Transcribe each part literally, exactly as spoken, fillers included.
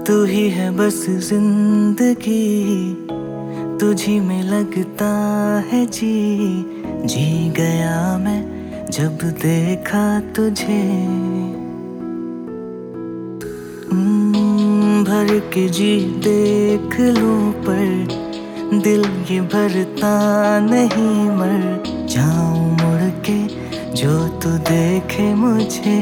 तू ही है बस जिंदगी, तुझी में लगता है जी। जी गया मैं जब देखा तुझे। हम्म, भर के जी देख लूं पर दिल ये भरता नहीं। मर जाऊं मुड़ के जो तू देखे मुझे।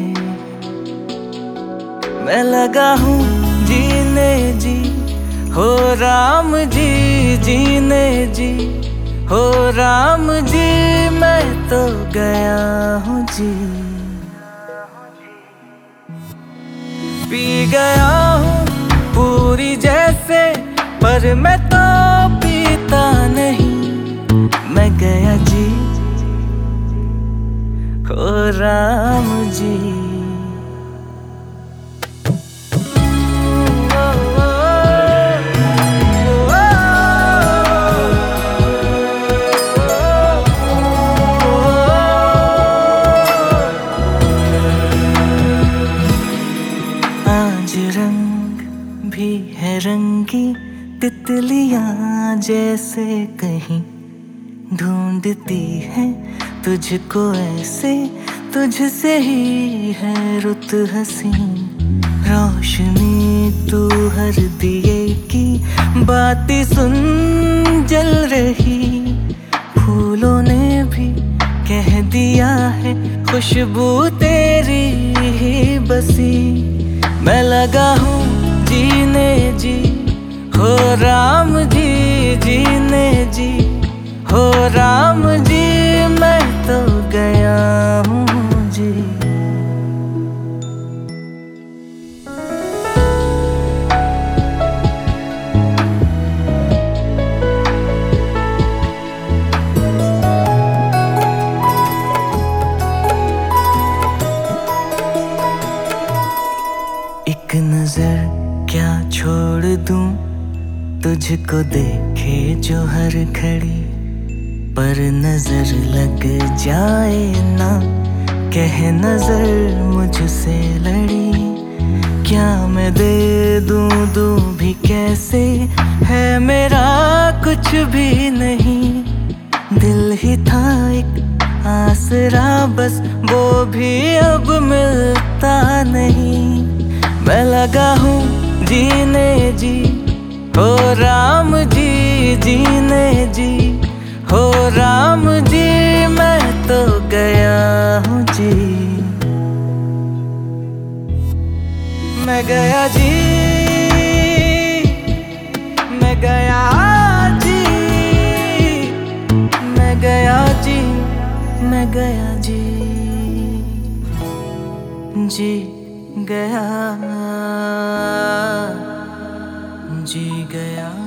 मैं लगा हूँ जीने जी, हो राम जी जीने जी, हो राम जी मैं तो गया हूँ जी। पी गया हूँ पूरी जैसे, पर मैं तो पीता नहीं। मैं गया जी, हो राम जी। आज रंग भी है रंगी, तितलियां जैसे कहीं ढूंढती है तुझको ऐसे। तुझसे ही है रुत हसीन, रोशनी तू हर दिए की बातें सुन जल रही। फूलों ने भी कह दिया है खुशबू तेरी ही बसी। मैं लगा हूँ जीने जी, हो राम जी जीने जी, हो राम जी मैं तो गया हूँ जी। एक नजर क्या छोड़ दूं तुझको देखे जो हर घड़ी। पर नजर लग जाए ना, कह नजर मुझसे लड़ी। क्या मैं दे दूं दूं भी कैसे, है मेरा कुछ भी नहीं। दिल ही था एक आसरा बस, वो भी अब मिलता नहीं। मैं लगा हूँ जीने जी, हो राम जी जीने जी, हो राम जी मैं तो गया हूँ जी। मैं गया जी, मैं गया जी, मैं गया जी, मैं गया जी, जी गया, जी गया।